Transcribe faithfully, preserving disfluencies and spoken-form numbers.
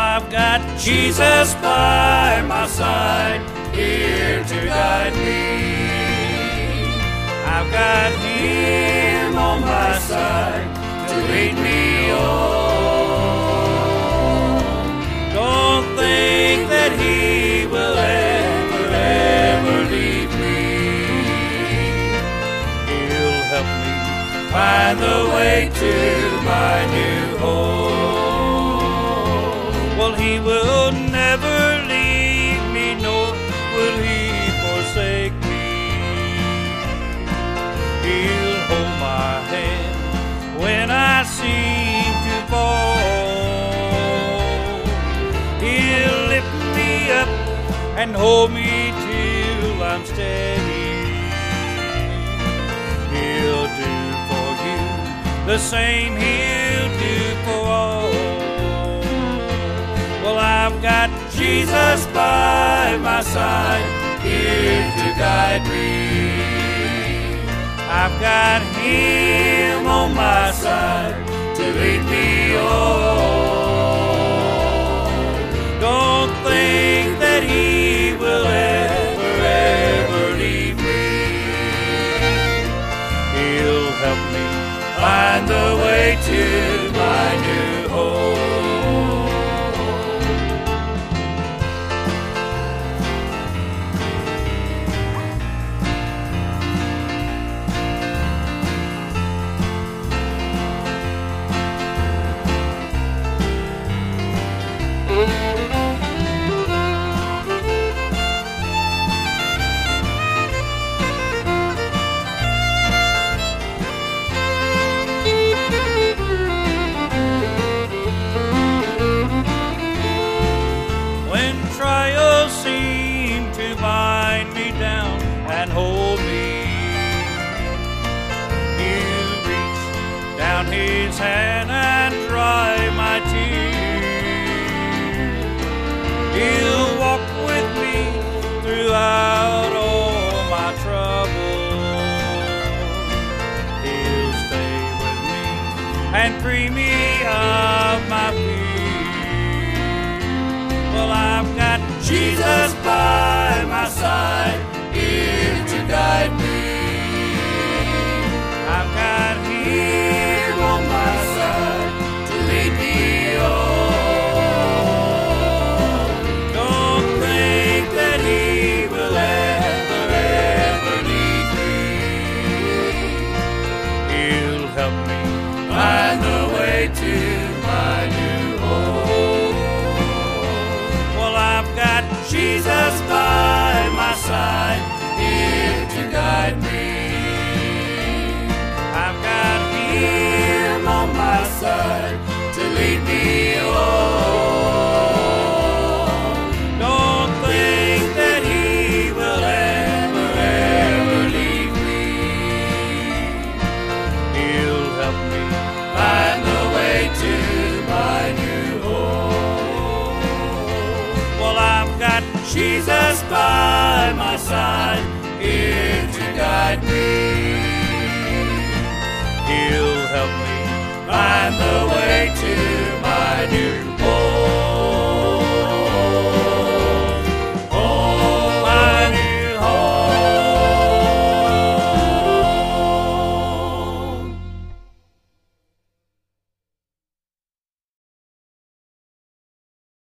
I've got Jesus by my side, here to guide me. I've got Him on my side to lead me on. Don't think that He will ever, ever leave me. He'll help me find the way to my new home. Well, He will never leave me, nor will He forsake me. He'll hold my hand when I seem to fall. He'll lift me up and hold me till I'm steady. He'll do for you the same He'll do for all. Well, I've got Jesus by my side, here to guide me. I've got Him on my side to lead me on. Don't think that He will ever, ever leave me. He'll help me find the way to my new home. Trials seem to bind me down and hold me. He'll reach down His hand and dry my tears. He'll walk with me throughout all my troubles. He'll stay with me and free me of my fears. Well, I've got Jesus by my side, here to guide me. I've got Him on my side to lead me on. Don't think that He will ever, ever leave me. He'll help me find the way to my new home. I've got Jesus by my side, here to guide me. I've got Him on my side to lead me on. Don't think that He will ever, ever leave me. He'll help me find the way to my new home. Well, I've got Jesus by my side, here to guide me. He'll help me find the way to my new home.